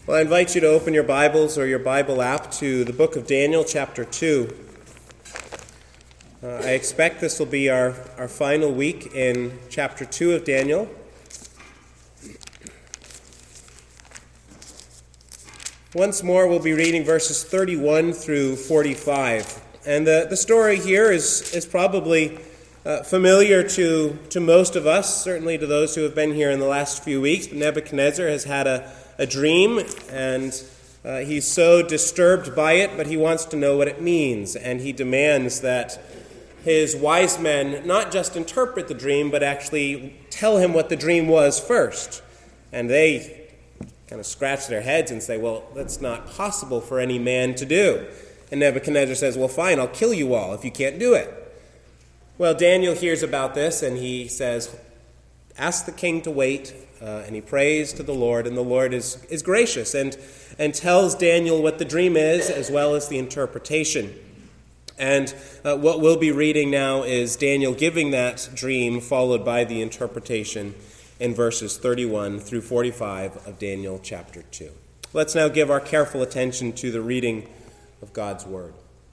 Well, I invite you to open your Bibles or your Bible app to the book of Daniel, chapter 2. I expect this will be our final week in chapter 2 of Daniel. Once more, we'll be reading verses 31 through 45. And the story here is probably familiar to most of us, certainly to those who have been here in the last few weeks. But Nebuchadnezzar has had a dream, and he's so disturbed by it, but he wants to know what it means. And he demands that his wise men not just interpret the dream, but actually tell him what the dream was first. And they kind of scratch their heads and say, well, that's not possible for any man to do. And Nebuchadnezzar says, well, fine, I'll kill you all if you can't do it. Well, Daniel hears about this, and he says, ask the king to wait, and he prays to the Lord, and the Lord is gracious and tells Daniel what the dream is, as well as the interpretation. And what we'll be reading now is Daniel giving that dream, followed by the interpretation in verses 31 through 45 of Daniel chapter 2. Let's now give our careful attention to the reading of God's word.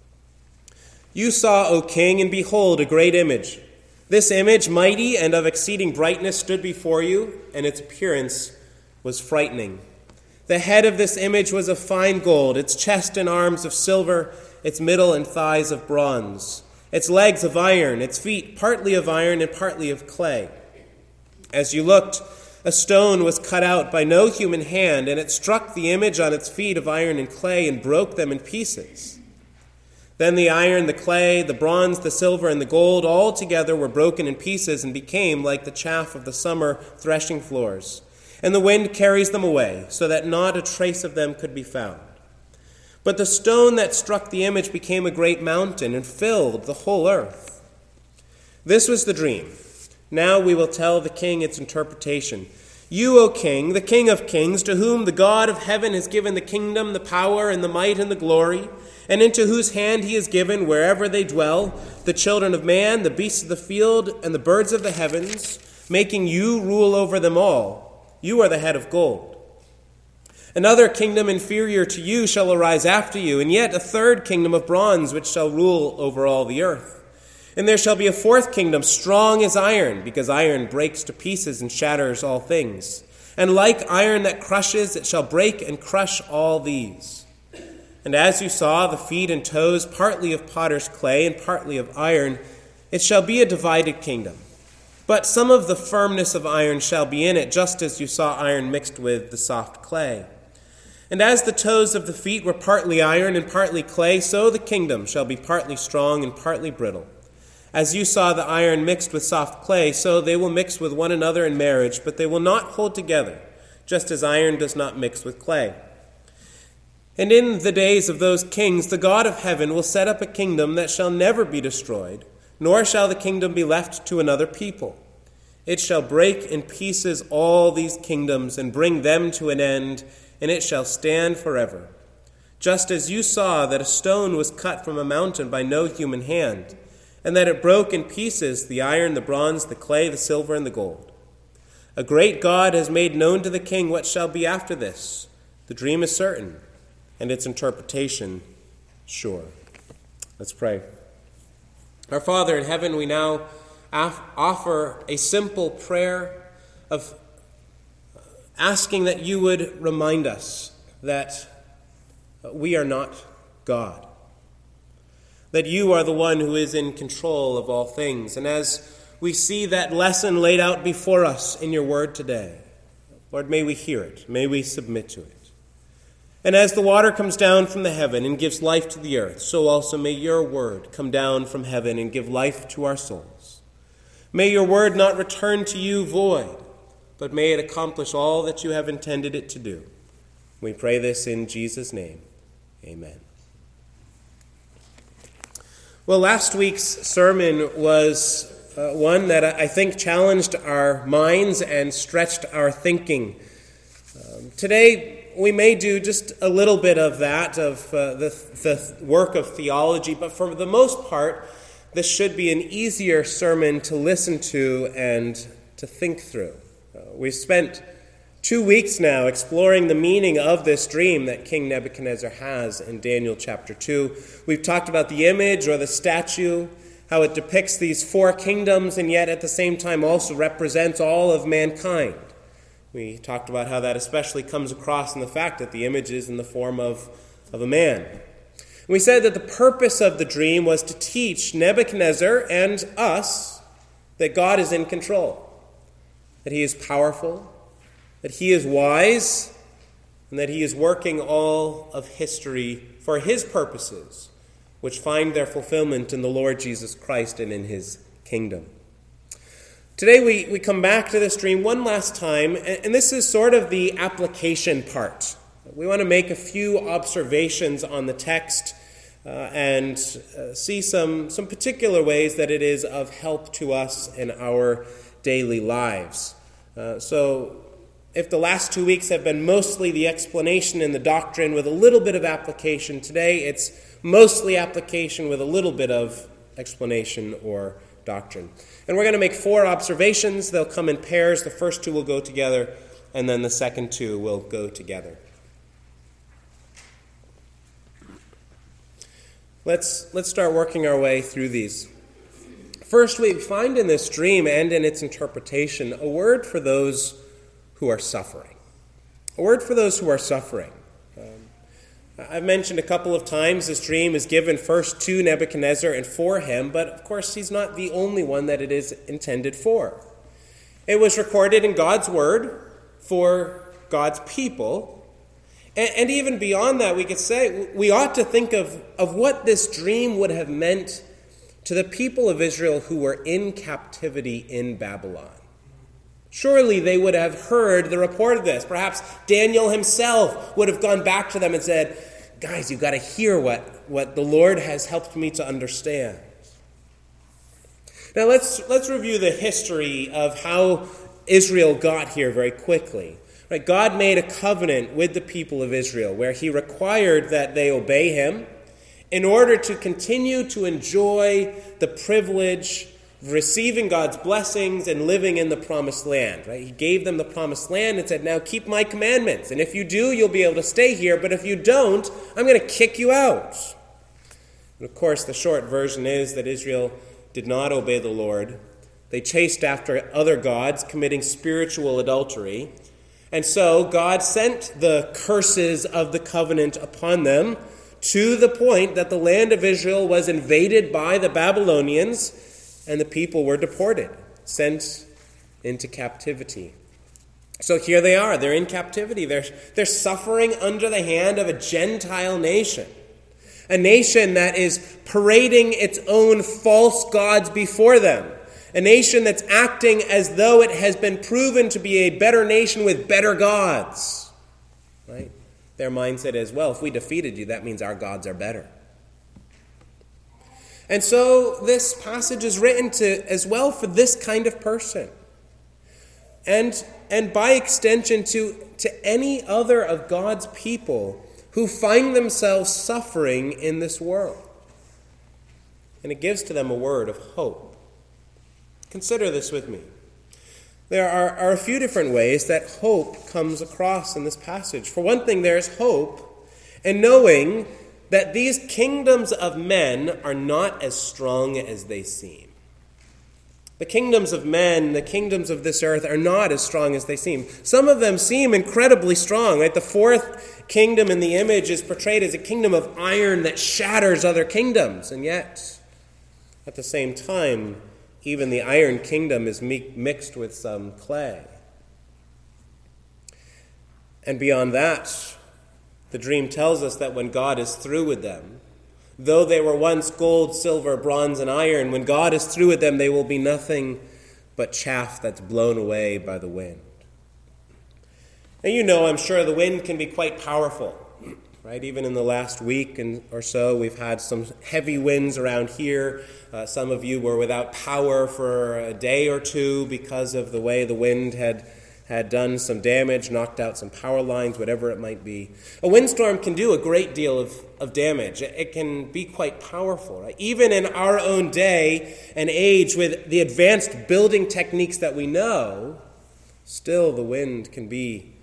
You saw, O king, and behold, a great image. This image, mighty and of exceeding brightness, stood before you, and its appearance was frightening. The head of this image was of fine gold, its chest and arms of silver, its middle and thighs of bronze, its legs of iron, its feet partly of iron and partly of clay. As you looked, a stone was cut out by no human hand, and it struck the image on its feet of iron and clay and broke them in pieces. Then the iron, the clay, the bronze, the silver, and the gold all together were broken in pieces and became like the chaff of the summer threshing floors. And the wind carries them away, so that not a trace of them could be found. But the stone that struck the image became a great mountain and filled the whole earth. This was the dream. Now we will tell the king its interpretation. You, O king, the king of kings, to whom the God of heaven has given the kingdom, the power, and the might, and the glory, and into whose hand he has given, wherever they dwell, the children of man, the beasts of the field, and the birds of the heavens, making you rule over them all. You are the head of gold. Another kingdom inferior to you shall arise after you, and yet a third kingdom of bronze, which shall rule over all the earth. And there shall be a fourth kingdom, strong as iron, because iron breaks to pieces and shatters all things. And like iron that crushes, it shall break and crush all these. And as you saw the feet and toes, partly of potter's clay and partly of iron, it shall be a divided kingdom. But some of the firmness of iron shall be in it, just as you saw iron mixed with the soft clay. And as the toes of the feet were partly iron and partly clay, so the kingdom shall be partly strong and partly brittle. As you saw the iron mixed with soft clay, so they will mix with one another in marriage, but they will not hold together, just as iron does not mix with clay. And in the days of those kings, the God of heaven will set up a kingdom that shall never be destroyed, nor shall the kingdom be left to another people. It shall break in pieces all these kingdoms and bring them to an end, and it shall stand forever. Just as you saw that a stone was cut from a mountain by no human hand, and that it broke in pieces the iron, the bronze, the clay, the silver, and the gold. A great God has made known to the king what shall be after this. The dream is certain, and its interpretation sure. Let's pray. Our Father in heaven, we now offer a simple prayer of asking that you would remind us that we are not God, that you are the one who is in control of all things. And as we see that lesson laid out before us in your word today, Lord, may we hear it, may we submit to it. And as the water comes down from the heaven and gives life to the earth, so also may your word come down from heaven and give life to our souls. May your word not return to you void, but may it accomplish all that you have intended it to do. We pray this in Jesus' name. Amen. Well, last week's sermon was one that I think challenged our minds and stretched our thinking. Today, we may do just a little bit of that, of the work of theology, but for the most part, this should be an easier sermon to listen to and to think through. We've spent 2 weeks now exploring the meaning of this dream that King Nebuchadnezzar has in Daniel chapter 2. We've talked about the image or the statue, how it depicts these 4 kingdoms and yet at the same time also represents all of mankind. We talked about how that especially comes across in the fact that the image is in the form of a man. We said that the purpose of the dream was to teach Nebuchadnezzar and us that God is in control, that he is powerful, that he is wise, and that he is working all of history for his purposes, which find their fulfillment in the Lord Jesus Christ and in his kingdom. Today we come back to this dream one last time, and this is sort of the application part. We want to make a few observations on the text and see some particular ways that it is of help to us in our daily lives. So if the last 2 weeks have been mostly the explanation and the doctrine with a little bit of application, today it's mostly application with a little bit of explanation or doctrine. And we're going to make 4 observations. They'll come in pairs. The first 2 will go together, and then the second 2 will go together. Let's start working our way through these. First, we find in this dream and in its interpretation a word for those who are suffering. A word for those who are suffering. I've mentioned a couple of times this dream is given first to Nebuchadnezzar and for him, but of course he's not the only one that it is intended for. It was recorded in God's word for God's people. And even beyond that, we could say we ought to think of what this dream would have meant to the people of Israel who were in captivity in Babylon. Surely they would have heard the report of this. Perhaps Daniel himself would have gone back to them and said, guys, you've got to hear what the Lord has helped me to understand. Now let's review the history of how Israel got here very quickly. Right, God made a covenant with the people of Israel where he required that they obey him in order to continue to enjoy the privilege receiving God's blessings and living in the promised land. Right? He gave them the promised land and said, now keep my commandments. And if you do, you'll be able to stay here. But if you don't, I'm going to kick you out. And of course, the short version is that Israel did not obey the Lord. They chased after other gods, committing spiritual adultery. And so God sent the curses of the covenant upon them to the point that the land of Israel was invaded by the Babylonians, and the people were deported, sent into captivity. So here they are. They're in captivity. They're suffering under the hand of a Gentile nation. A nation that is parading its own false gods before them. A nation that's acting as though it has been proven to be a better nation with better gods. Right? Their mindset is, well, if we defeated you, that means our gods are better. And so this passage is written as well for this kind of person. And by extension to any other of God's people who find themselves suffering in this world. And it gives to them a word of hope. Consider this with me. There are a few different ways that hope comes across in this passage. For one thing, there is hope in knowing that these kingdoms of men are not as strong as they seem. The kingdoms of men, the kingdoms of this earth are not as strong as they seem. Some of them seem incredibly strong. Right? The 4th kingdom in the image is portrayed as a kingdom of iron that shatters other kingdoms. And yet, at the same time, even the iron kingdom is mixed with some clay. And beyond that, the dream tells us that when God is through with them, though they were once gold, silver, bronze, and iron, when God is through with them, they will be nothing but chaff that's blown away by the wind. Now, you know, I'm sure the wind can be quite powerful, right? Even in the last week or so, we've had some heavy winds around here. Some of you were without power for a day or two because of the way the wind had done some damage, knocked out some power lines, whatever it might be. A windstorm can do a great deal of damage. It can be quite powerful. Right? Even in our own day and age, with the advanced building techniques that we know, still the wind can be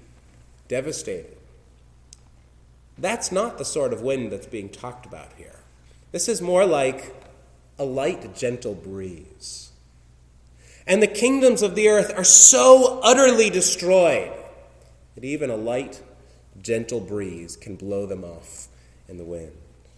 devastating. That's not the sort of wind that's being talked about here. This is more like a light, gentle breeze. And the kingdoms of the earth are so utterly destroyed that even a light, gentle breeze can blow them off in the wind.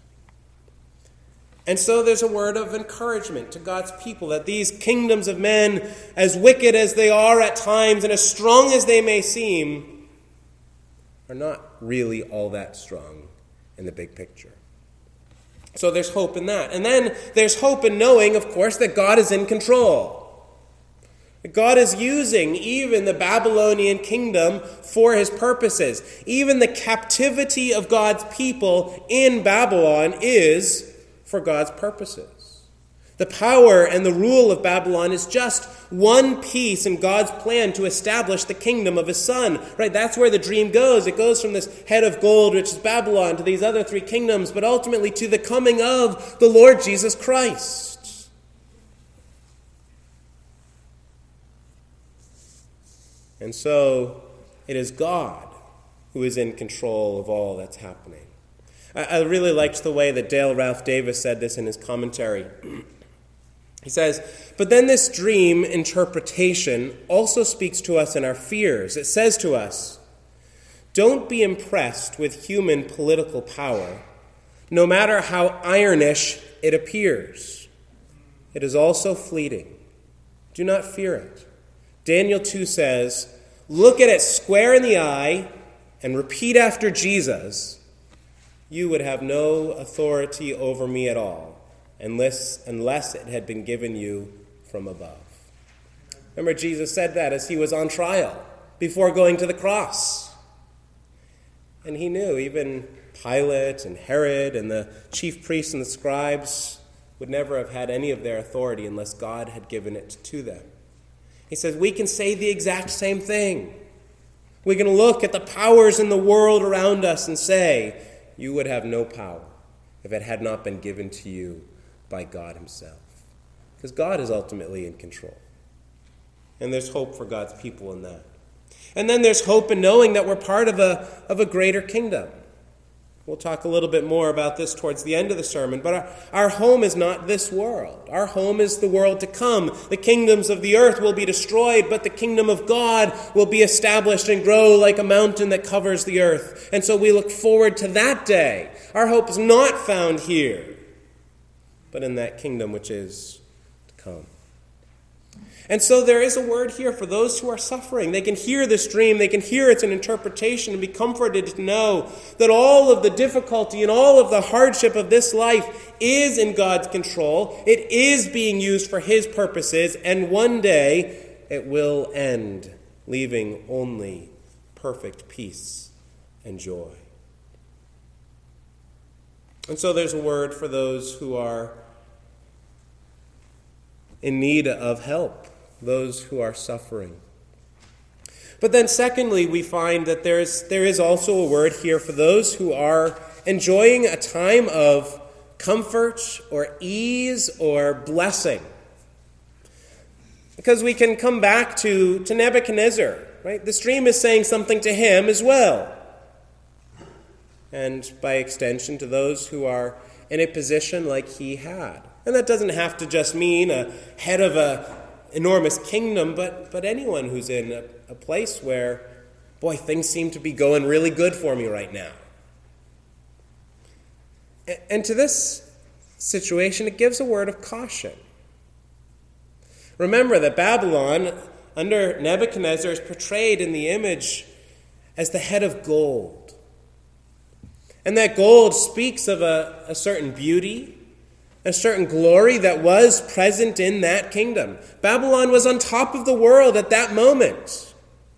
And so there's a word of encouragement to God's people that these kingdoms of men, as wicked as they are at times and as strong as they may seem, are not really all that strong in the big picture. So there's hope in that. And then there's hope in knowing, of course, that God is in control. God is using even the Babylonian kingdom for his purposes. Even the captivity of God's people in Babylon is for God's purposes. The power and the rule of Babylon is just one piece in God's plan to establish the kingdom of his Son. Right? That's where the dream goes. It goes from this head of gold, which is Babylon, to these other three kingdoms, but ultimately to the coming of the Lord Jesus Christ. And so it is God who is in control of all that's happening. I really liked the way that Dale Ralph Davis said this in his commentary. He says, but then this dream interpretation also speaks to us in our fears. It says to us, don't be impressed with human political power, no matter how ironish it appears. It is also fleeting. Do not fear it. Daniel 2 says, look at it square in the eye and repeat after Jesus, you would have no authority over me at all, unless it had been given you from above. Remember, Jesus said that as he was on trial before going to the cross. And he knew even Pilate and Herod and the chief priests and the scribes would never have had any of their authority unless God had given it to them. He says, we can say the exact same thing. We can look at the powers in the world around us and say, you would have no power if it had not been given to you by God himself. Because God is ultimately in control. And there's hope for God's people in that. And then there's hope in knowing that we're part of a greater kingdom. We'll talk a little bit more about this towards the end of the sermon, but our home is not this world. Our home is the world to come. The kingdoms of the earth will be destroyed, but the kingdom of God will be established and grow like a mountain that covers the earth. And so we look forward to that day. Our hope is not found here, but in that kingdom which is to come. And so there is a word here for those who are suffering. They can hear this dream, they can hear its an interpretation and be comforted to know that all of the difficulty and all of the hardship of this life is in God's control. It is being used for his purposes, and one day it will end, leaving only perfect peace and joy. And so there's a word for those who are in need of help, those who are suffering. But then secondly, we find that there is also a word here for those who are enjoying a time of comfort or ease or blessing. Because we can come back to Nebuchadnezzar, right? This dream is saying something to him as well. And by extension to those who are in a position like he had. And that doesn't have to just mean a head of an enormous kingdom, but anyone who's in a place where, boy, things seem to be going really good for me right now. And to this situation, it gives a word of caution. Remember that Babylon, under Nebuchadnezzar, is portrayed in the image as the head of gold. And that gold speaks of a certain beauty, a certain glory that was present in that kingdom. Babylon was on top of the world at that moment.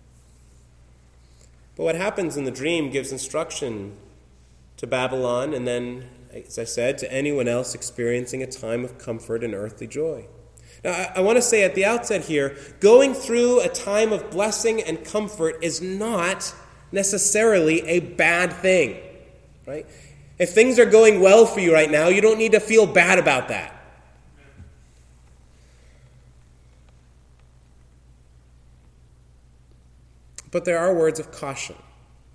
But what happens in the dream gives instruction to Babylon and then, as I said, to anyone else experiencing a time of comfort and earthly joy. Now, I want to say at the outset here, going through a time of blessing and comfort is not necessarily a bad thing, right? If things are going well for you right now, you don't need to feel bad about that. But there are words of caution.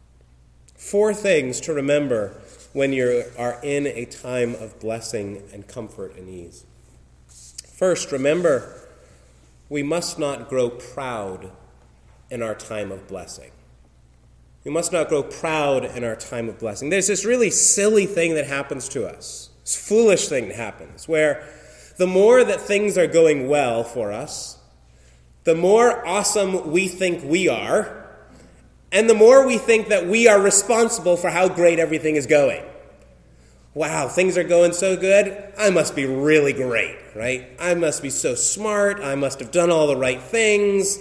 4 things to remember when you are in a time of blessing and comfort and ease. First, remember, we must not grow proud in our time of blessing. We must not grow proud in our time of blessing. There's this really silly thing that happens to us, this foolish thing that happens, where the more that things are going well for us, the more awesome we think we are, and the more we think that we are responsible for how great everything is going. Wow, things are going so good. I must be really great, right? I must be so smart. I must have done all the right things.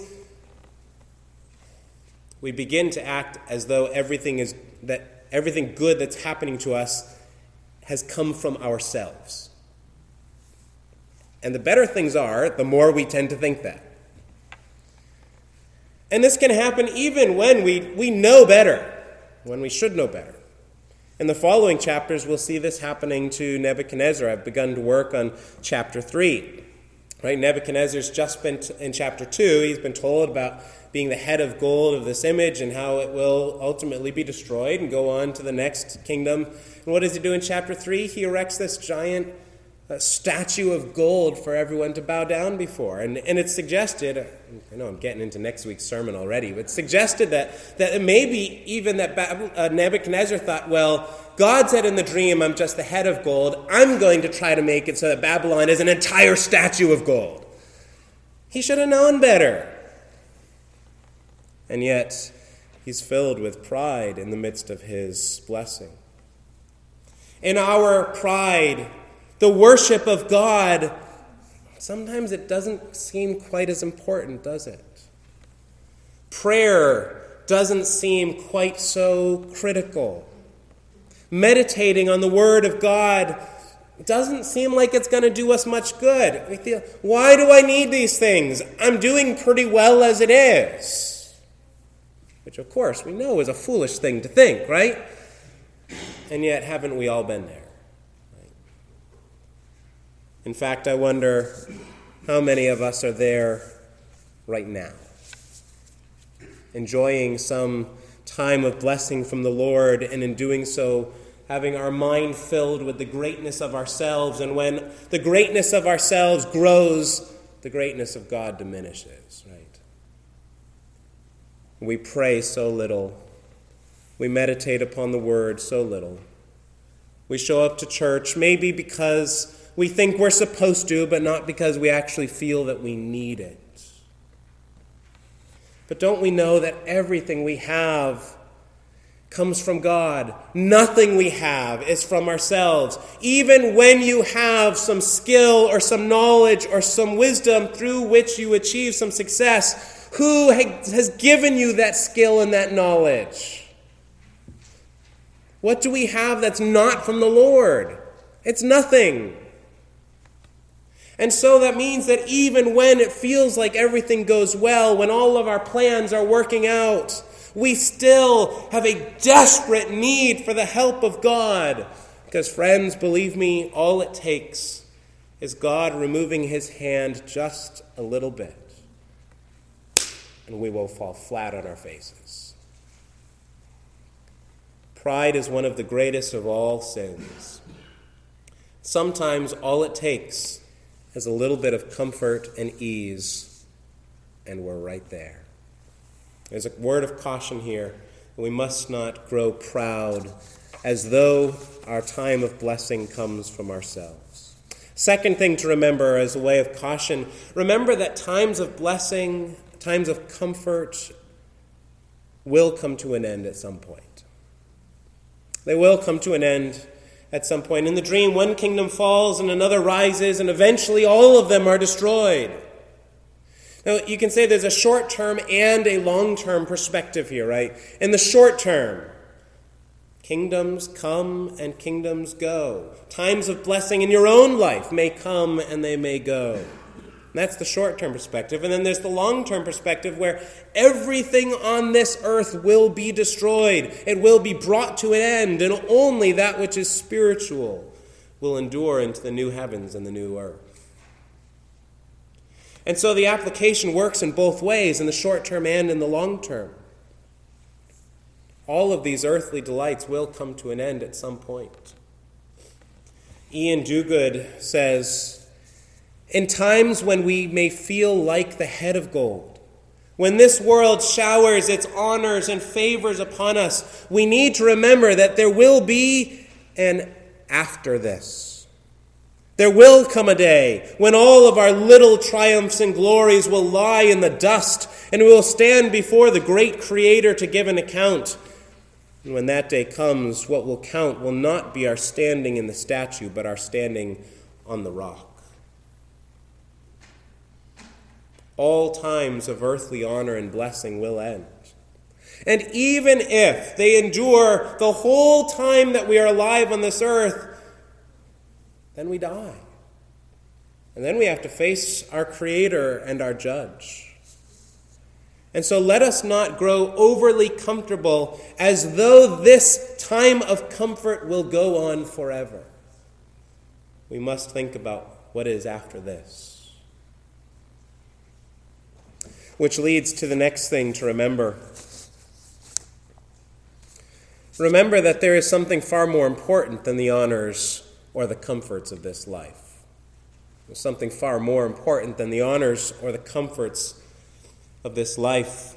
We begin to act as though everything good that's happening to us has come from ourselves. And the better things are, the more we tend to think that. And this can happen even when we know better, when we should know better. In the following chapters, we'll see this happening to Nebuchadnezzar. I've begun to work on chapter 3. Right? Nebuchadnezzar's just been in chapter 2. He's been told about being the head of gold of this image and how it will ultimately be destroyed and go on to the next kingdom. And what does he do in chapter 3? He erects this giant statue of gold for everyone to bow down before. And it's suggested, I know I'm getting into next week's sermon already, but it's suggested that maybe even that Nebuchadnezzar thought, well, God said in the dream, I'm just the head of gold. I'm going to try to make it so that Babylon is an entire statue of gold. He should have known better. And yet, he's filled with pride in the midst of his blessing. In our pride, the worship of God, sometimes it doesn't seem quite as important, does it? Prayer doesn't seem quite so critical. Meditating on the Word of God doesn't seem like it's going to do us much good. We feel, why do I need these things? I'm doing pretty well as it is. Which, of course, we know is a foolish thing to think, right? And yet, haven't we all been there? In fact, I wonder how many of us are there right now, enjoying some time of blessing from the Lord, and in doing so, having our mind filled with the greatness of ourselves. And when the greatness of ourselves grows, the greatness of God diminishes, right? We pray so little. We meditate upon the Word so little. We show up to church maybe because we think we're supposed to, but not because we actually feel that we need it. But don't we know that everything we have comes from God? Nothing we have is from ourselves. Even when you have some skill or some knowledge or some wisdom through which you achieve some success, who has given you that skill and that knowledge? What do we have that's not from the Lord? It's nothing. And so that means that even when it feels like everything goes well, when all of our plans are working out, we still have a desperate need for the help of God. Because, friends, believe me, all it takes is God removing his hand just a little bit, and we will fall flat on our faces. Pride is one of the greatest of all sins. Sometimes all it takes is a little bit of comfort and ease, and we're right there. There's a word of caution here. We must not grow proud as though our time of blessing comes from ourselves. Second thing to remember as a way of caution, remember that times of blessing, times of comfort will come to an end at some point. They will come to an end at some point. In the dream, one kingdom falls and another rises, and eventually all of them are destroyed. Now, you can say there's a short-term and a long-term perspective here, right? In the short term, kingdoms come and kingdoms go. Times of blessing in your own life may come and they may go. And that's the short-term perspective. And then there's the long-term perspective where everything on this earth will be destroyed. It will be brought to an end, and only that which is spiritual will endure into the new heavens and the new earth. And so the application works in both ways, in the short term and in the long term. All of these earthly delights will come to an end at some point. Ian Duguid says, "In times when we may feel like the head of gold, when this world showers its honors and favors upon us, we need to remember that there will be an after this. There will come a day when all of our little triumphs and glories will lie in the dust, and we will stand before the great Creator to give an account. And when that day comes, what will count will not be our standing in the statue, but our standing on the rock." All times of earthly honor and blessing will end. And even if they endure the whole time that we are alive on this earth, then we die. And then we have to face our Creator and our Judge. And so let us not grow overly comfortable as though this time of comfort will go on forever. We must think about what is after this. Which leads to the next thing to remember. Remember that there is something far more important than the honors or the comforts of this life. There's something far more important than the honors or the comforts of this life.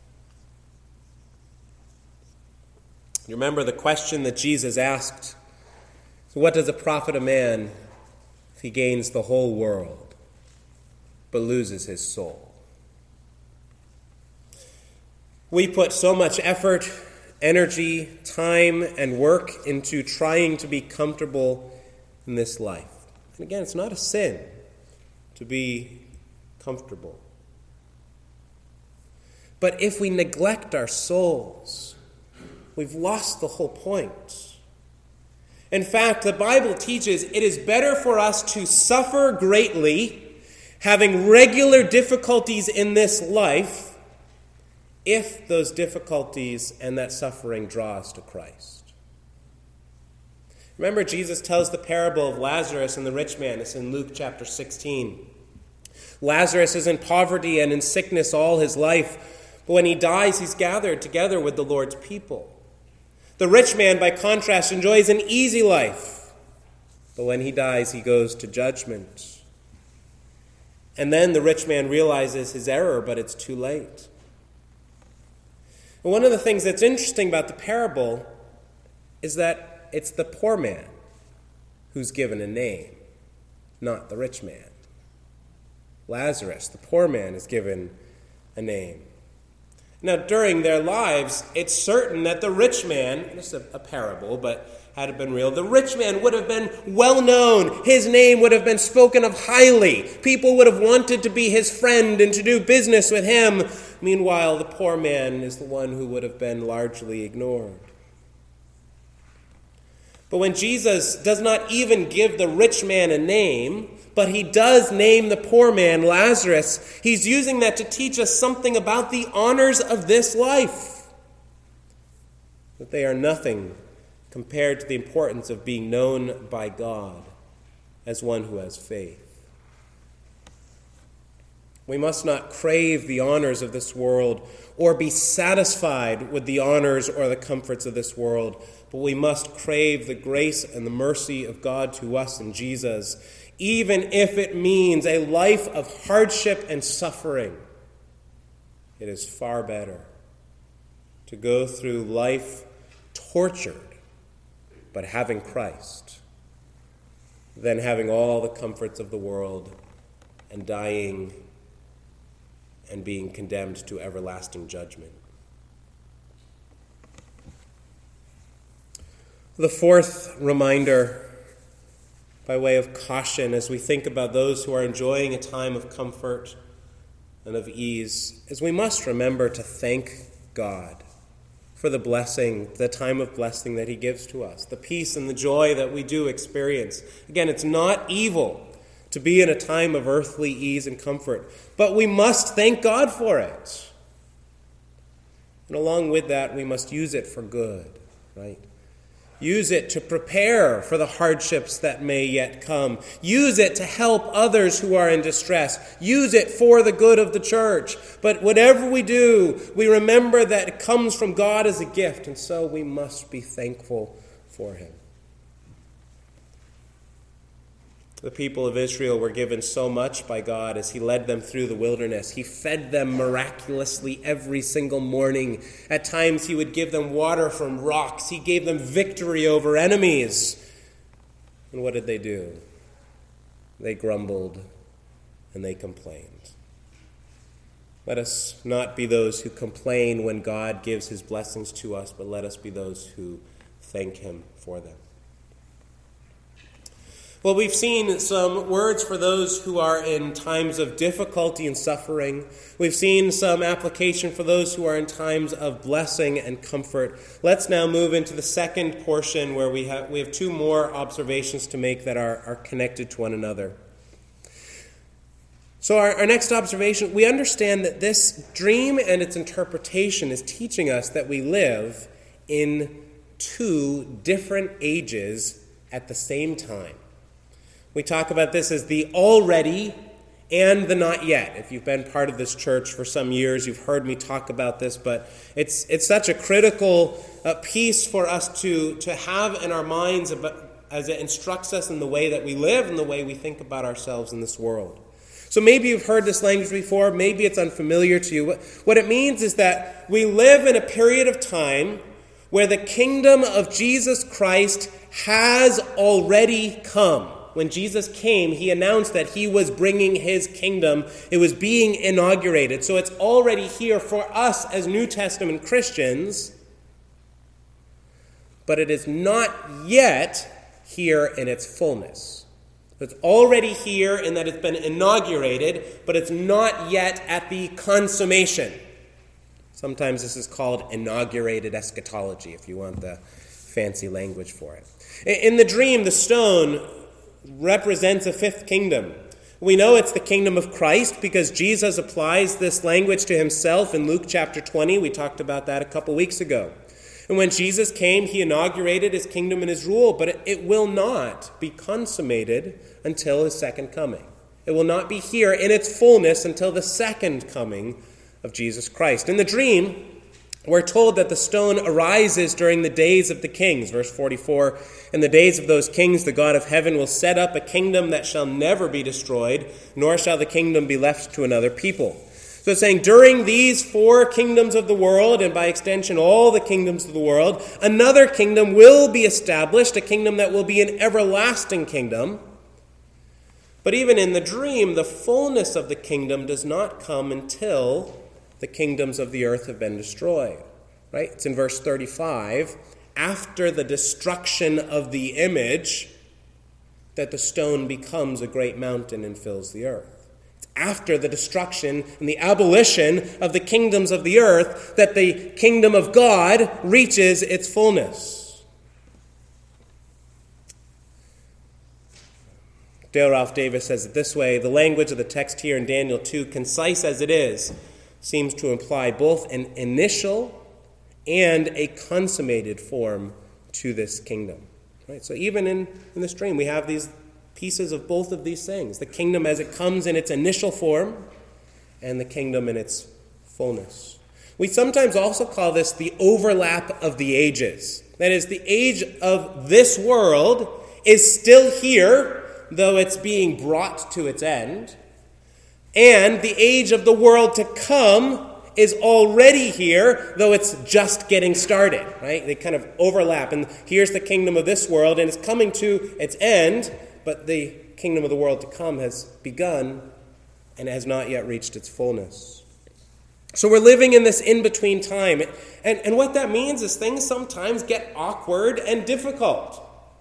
You remember the question that Jesus asked, "So what does it profit a man if he gains the whole world but loses his soul?" We put so much effort, energy, time, and work into trying to be comfortable in this life. And again, it's not a sin to be comfortable. But if we neglect our souls, we've lost the whole point. In fact, the Bible teaches it is better for us to suffer greatly, having regular difficulties in this life, if those difficulties and that suffering draw us to Christ. Remember, Jesus tells the parable of Lazarus and the rich man. It's in Luke chapter 16. Lazarus is in poverty and in sickness all his life. But when he dies, he's gathered together with the Lord's people. The rich man, by contrast, enjoys an easy life. But when he dies, he goes to judgment. And then the rich man realizes his error, but it's too late. But one of the things that's interesting about the parable is that it's the poor man who's given a name, not the rich man. Lazarus, the poor man, is given a name. Now, during their lives, it's certain that the rich man, this is a parable, but had it been real, the rich man would have been well known. His name would have been spoken of highly. People would have wanted to be his friend and to do business with him. Meanwhile, the poor man is the one who would have been largely ignored. But when Jesus does not even give the rich man a name, but he does name the poor man, Lazarus, he's using that to teach us something about the honors of this life. That they are nothing compared to the importance of being known by God as one who has faith. We must not crave the honors of this world or be satisfied with the honors or the comforts of this world, but we must crave the grace and the mercy of God to us in Jesus, even if it means a life of hardship and suffering. It is far better to go through life tortured, but having Christ, than having all the comforts of the world and dying and being condemned to everlasting judgment. The fourth reminder, by way of caution as we think about those who are enjoying a time of comfort and of ease, is we must remember to thank God for the blessing, the time of blessing that he gives to us, the peace and the joy that we do experience. Again, it's not evil to be in a time of earthly ease and comfort, but we must thank God for it. And along with that, we must use it for good, right? Use it to prepare for the hardships that may yet come. Use it to help others who are in distress. Use it for the good of the church. But whatever we do, we remember that it comes from God as a gift, and so we must be thankful for him. The people of Israel were given so much by God as he led them through the wilderness. He fed them miraculously every single morning. At times he would give them water from rocks. He gave them victory over enemies. And what did they do? They grumbled and they complained. Let us not be those who complain when God gives his blessings to us, but let us be those who thank him for them. Well, we've seen some words for those who are in times of difficulty and suffering. We've seen some application for those who are in times of blessing and comfort. Let's now move into the second portion where we have two more observations to make that are connected to one another. So our next observation, we understand that this dream and its interpretation is teaching us that we live in two different ages at the same time. We talk about this as the already and the not yet. If you've been part of this church for some years, you've heard me talk about this, but it's such a critical piece for us to have in our minds as it instructs us in the way that we live and the way we think about ourselves in this world. So maybe you've heard this language before, maybe it's unfamiliar to you. What it means is that we live in a period of time where the kingdom of Jesus Christ has already come. When Jesus came, he announced that he was bringing his kingdom. It was being inaugurated. So it's already here for us as New Testament Christians, but it is not yet here in its fullness. It's already here in that it's been inaugurated, but it's not yet at the consummation. Sometimes this is called inaugurated eschatology, if you want the fancy language for it. In the dream, the stone represents a fifth kingdom. We know it's the kingdom of Christ because Jesus applies this language to himself in Luke chapter 20. We talked about that a couple weeks ago. And when Jesus came, he inaugurated his kingdom and his rule, but it will not be consummated until his second coming. It will not be here in its fullness until the second coming of Jesus Christ. In the dream, we're told that the stone arises during the days of the kings. Verse 44, in the days of those kings, the God of heaven will set up a kingdom that shall never be destroyed, nor shall the kingdom be left to another people. So it's saying during these four kingdoms of the world, and by extension all the kingdoms of the world, another kingdom will be established, a kingdom that will be an everlasting kingdom. But even in the dream, the fullness of the kingdom does not come until the kingdoms of the earth have been destroyed. Right? It's in verse 35, after the destruction of the image, that the stone becomes a great mountain and fills the earth. It's after the destruction and the abolition of the kingdoms of the earth that the kingdom of God reaches its fullness. Dale Ralph Davis says it this way, the language of the text here in Daniel 2, concise as it is, seems to imply both an initial and a consummated form to this kingdom. Right? So even in this dream, we have these pieces of both of these things. The kingdom as it comes in its initial form and the kingdom in its fullness. We sometimes also call this the overlap of the ages. That is, the age of this world is still here, though it's being brought to its end. And the age of the world to come is already here, though it's just getting started, right? They kind of overlap. And here's the kingdom of this world, and it's coming to its end, but the kingdom of the world to come has begun and has not yet reached its fullness. So we're living in this in-between time. And what that means is things sometimes get awkward and difficult.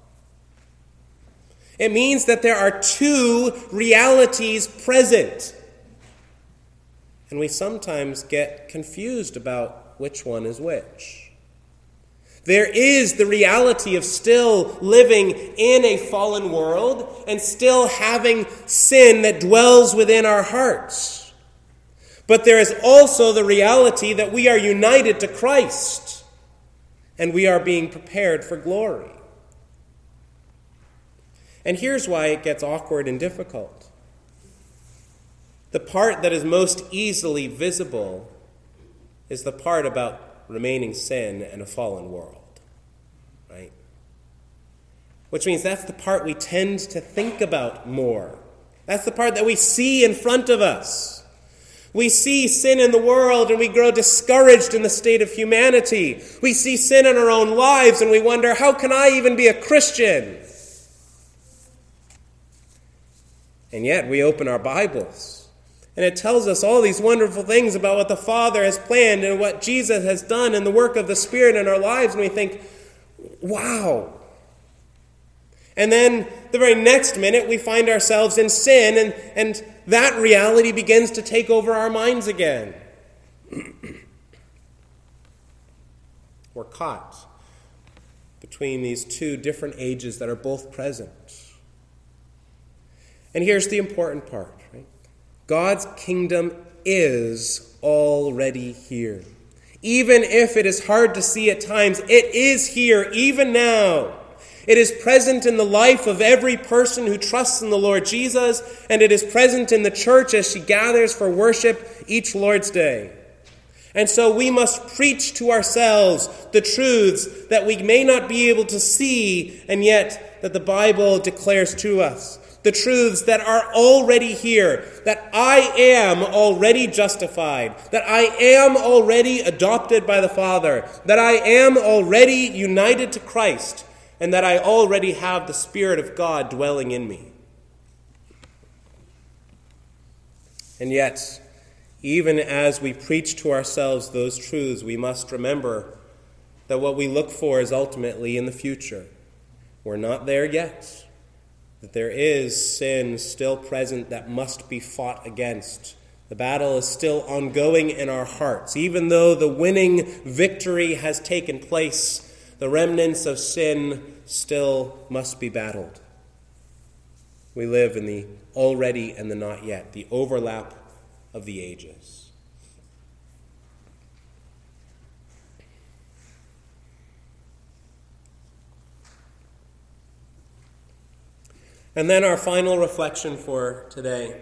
It means that there are two realities present. And we sometimes get confused about which one is which. There is the reality of still living in a fallen world and still having sin that dwells within our hearts. But there is also the reality that we are united to Christ. and we are being prepared for glory. And here's why it gets awkward and difficult. The part that is most easily visible is the part about remaining sin and a fallen world, right? Which means that's the part we tend to think about more. That's the part that we see in front of us. We see sin in the world and we grow discouraged in the state of humanity. We see sin in our own lives and we wonder, how can I even be a Christian? And yet we open our Bibles and it tells us all these wonderful things about what the Father has planned and what Jesus has done and the work of the Spirit in our lives. And we think, wow. And then the very next minute we find ourselves in sin and that reality begins to take over our minds again. We're caught between these two different ages that are both present. And here's the important part, right? God's kingdom is already here. Even if it is hard to see at times, it is here even now. It is present in the life of every person who trusts in the Lord Jesus, and it is present in the church as she gathers for worship each Lord's Day. And so we must preach to ourselves the truths that we may not be able to see, and yet that the Bible declares to us. The truths that are already here, that I am already justified, that I am already adopted by the Father, that I am already united to Christ, and that I already have the Spirit of God dwelling in me. And yet, even as we preach to ourselves those truths, we must remember that what we look for is ultimately in the future. We're not there yet. That there is sin still present that must be fought against. The battle is still ongoing in our hearts. Even though the winning victory has taken place, the remnants of sin still must be battled. We live in the already and the not yet, the overlap of the ages. And then our final reflection for today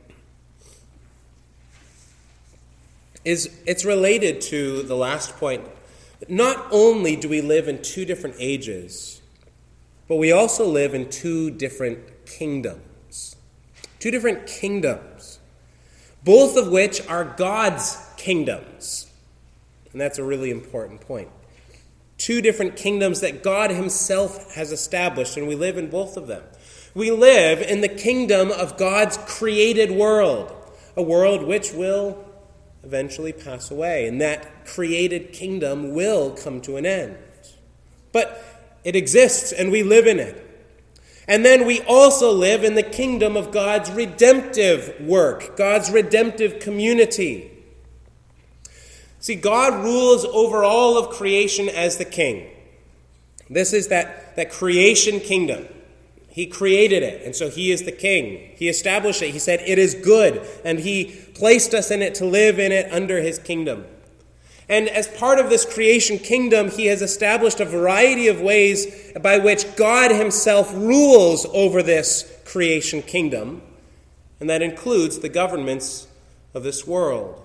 it's related to the last point. Not only do we live in two different ages, but we also live in two different kingdoms. Two different kingdoms, both of which are God's kingdoms. And that's a really important point. Two different kingdoms that God himself has established, and we live in both of them. We live in the kingdom of God's created world, a world which will eventually pass away, and that created kingdom will come to an end. But it exists, and we live in it. And then we also live in the kingdom of God's redemptive work, God's redemptive community. See, God rules over all of creation as the king. This is that creation kingdom. He created it, and so he is the king. He established it. He said it is good, and he placed us in it to live in it under his kingdom. And as part of this creation kingdom, he has established a variety of ways by which God himself rules over this creation kingdom, and that includes the governments of this world.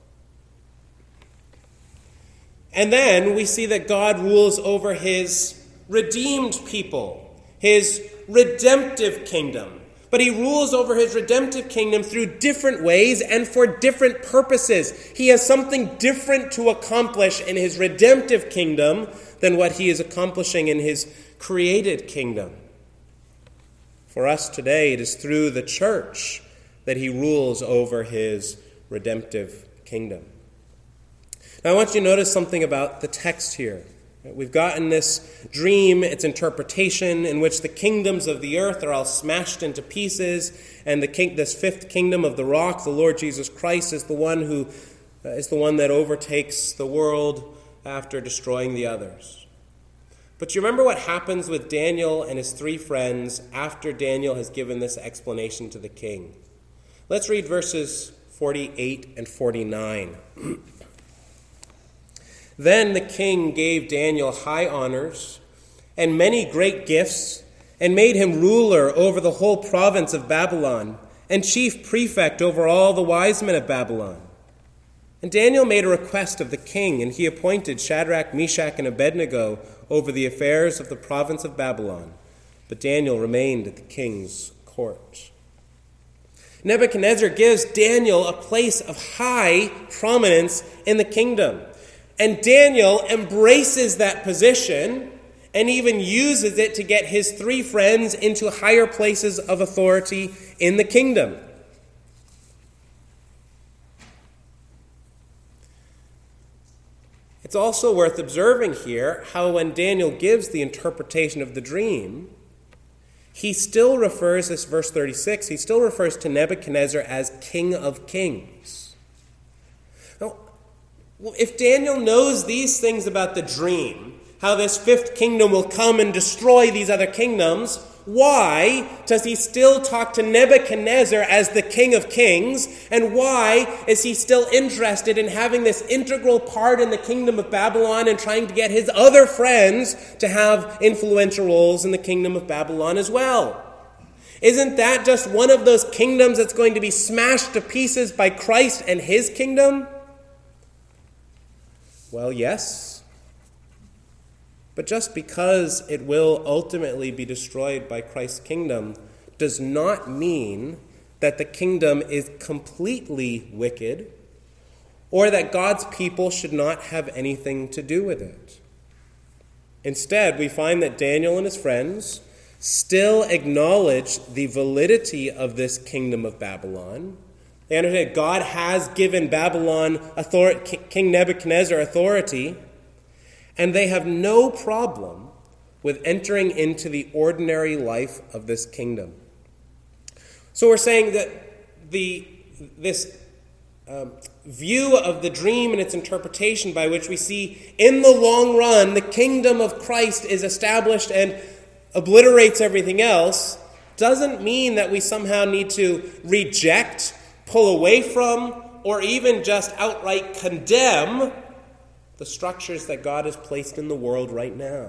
And then we see that God rules over his redeemed people, his redemptive kingdom. But he rules over his redemptive kingdom through different ways and for different purposes. He has something different to accomplish in his redemptive kingdom than what he is accomplishing in his created kingdom. For us today, it is through the church that he rules over his redemptive kingdom. Now, I want you to notice something about the text here. We've gotten this dream, its interpretation, in which the kingdoms of the earth are all smashed into pieces, and this fifth kingdom of the rock, the Lord Jesus Christ, is the one that overtakes the world after destroying the others. But you remember what happens with Daniel and his three friends after Daniel has given this explanation to the king. Let's read verses 48 and 49. Then the king gave Daniel high honors and many great gifts, and made him ruler over the whole province of Babylon, and chief prefect over all the wise men of Babylon. And Daniel made a request of the king, and he appointed Shadrach, Meshach, and Abednego over the affairs of the province of Babylon. But Daniel remained at the king's court. Nebuchadnezzar gives Daniel a place of high prominence in the kingdom. And Daniel embraces that position and even uses it to get his three friends into higher places of authority in the kingdom. It's also worth observing here how when Daniel gives the interpretation of the dream, he still refers, this verse 36, he still refers to Nebuchadnezzar as King of Kings. Now, if Daniel knows these things about the dream, how this fifth kingdom will come and destroy these other kingdoms, why does he still talk to Nebuchadnezzar as the King of Kings? And why is he still interested in having this integral part in the kingdom of Babylon and trying to get his other friends to have influential roles in the kingdom of Babylon as well? Isn't that just one of those kingdoms that's going to be smashed to pieces by Christ and his kingdom? Well, yes. But just because it will ultimately be destroyed by Christ's kingdom does not mean that the kingdom is completely wicked or that God's people should not have anything to do with it. Instead, we find that Daniel and his friends still acknowledge the validity of this kingdom of Babylon. They understand God has given Babylon King Nebuchadnezzar authority, and they have no problem with entering into the ordinary life of this kingdom. So we're saying that this view of the dream and its interpretation by which we see in the long run the kingdom of Christ is established and obliterates everything else doesn't mean that we somehow need to reject, pull away from, or even just outright condemn the structures that God has placed in the world right now.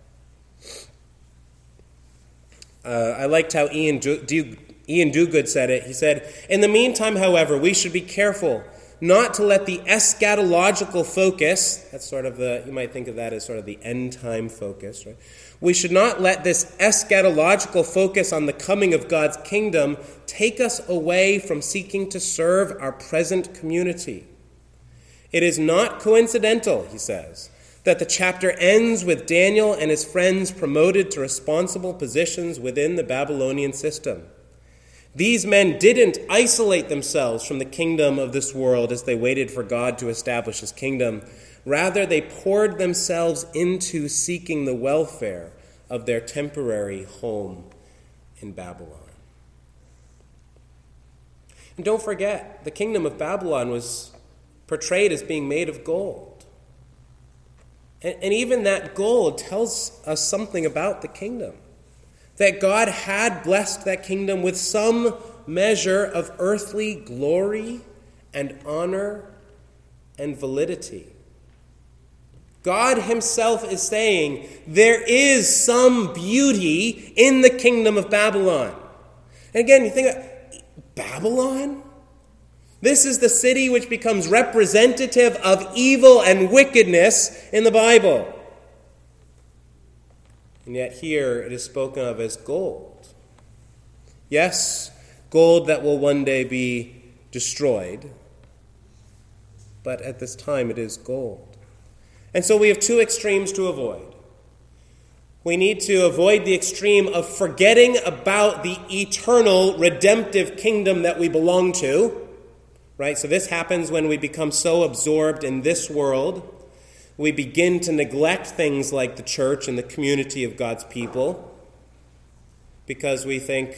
I liked how Ian Duguid said it. He said, "In the meantime, however, we should be careful not to let the eschatological focus," that's sort of you might think of that as sort of the end time focus, right? We should not let this eschatological focus on the coming of God's kingdom take us away from seeking to serve our present community. It is not coincidental, he says, that the chapter ends with Daniel and his friends promoted to responsible positions within the Babylonian system. These men didn't isolate themselves from the kingdom of this world as they waited for God to establish his kingdom. Rather, they poured themselves into seeking the welfare of their temporary home in Babylon. And don't forget, the kingdom of Babylon was portrayed as being made of gold. And even that gold tells us something about the kingdom. That God had blessed that kingdom with some measure of earthly glory and honor and validity. God himself is saying there is some beauty in the kingdom of Babylon. And again, you think about Babylon? This is the city which becomes representative of evil and wickedness in the Bible. And yet here it is spoken of as gold. Yes, gold that will one day be destroyed. But at this time it is gold. And so we have two extremes to avoid. We need to avoid the extreme of forgetting about the eternal redemptive kingdom that we belong to. Right? So this happens when we become so absorbed in this world, we begin to neglect things like the church and the community of God's people because we think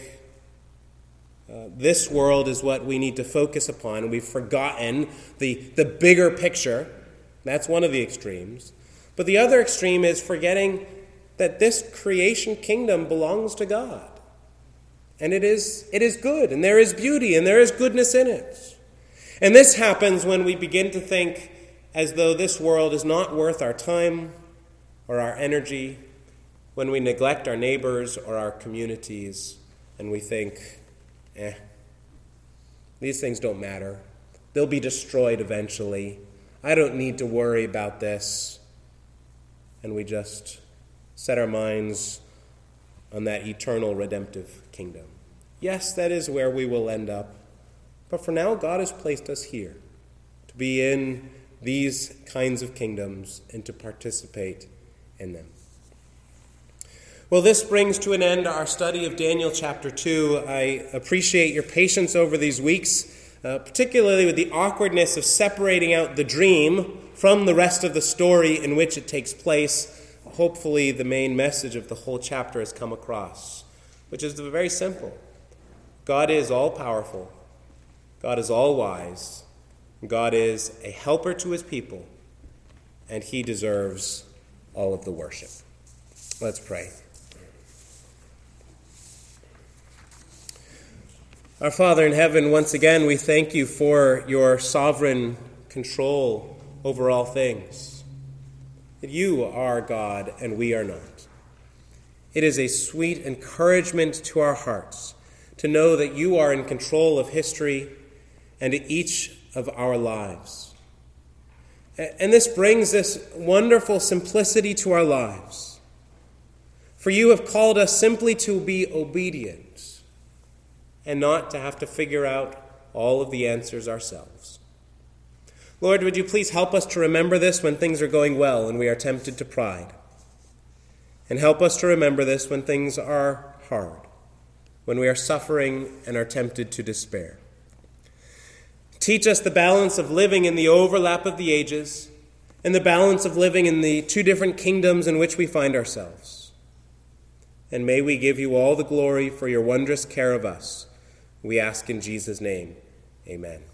this world is what we need to focus upon, and we've forgotten the bigger picture. That's one of the extremes. But the other extreme is forgetting that this creation kingdom belongs to God. And it is good, and there is beauty, and there is goodness in it. And this happens when we begin to think as though this world is not worth our time or our energy, when we neglect our neighbors or our communities and we think, these things don't matter. They'll be destroyed eventually. I don't need to worry about this. And we just set our minds on that eternal redemptive kingdom. Yes, that is where we will end up. But for now, God has placed us here to be in these kinds of kingdoms and to participate in them. Well, this brings to an end our study of Daniel chapter 2. I appreciate your patience over these weeks, particularly with the awkwardness of separating out the dream from the rest of the story in which it takes place. Hopefully the main message of the whole chapter has come across, which is very simple. God is all-powerful. God is all-wise. God is a helper to his people, and he deserves all of the worship. Let's pray. Our Father in heaven, once again, we thank you for your sovereign control over all things. That you are God and we are not. It is a sweet encouragement to our hearts to know that you are in control of history and each of our lives. And this brings this wonderful simplicity to our lives. For you have called us simply to be obedient and not to have to figure out all of the answers ourselves. Lord, would you please help us to remember this when things are going well and we are tempted to pride. And help us to remember this when things are hard, when we are suffering and are tempted to despair. Teach us the balance of living in the overlap of the ages and the balance of living in the two different kingdoms in which we find ourselves. And may we give you all the glory for your wondrous care of us. We ask in Jesus' name, amen.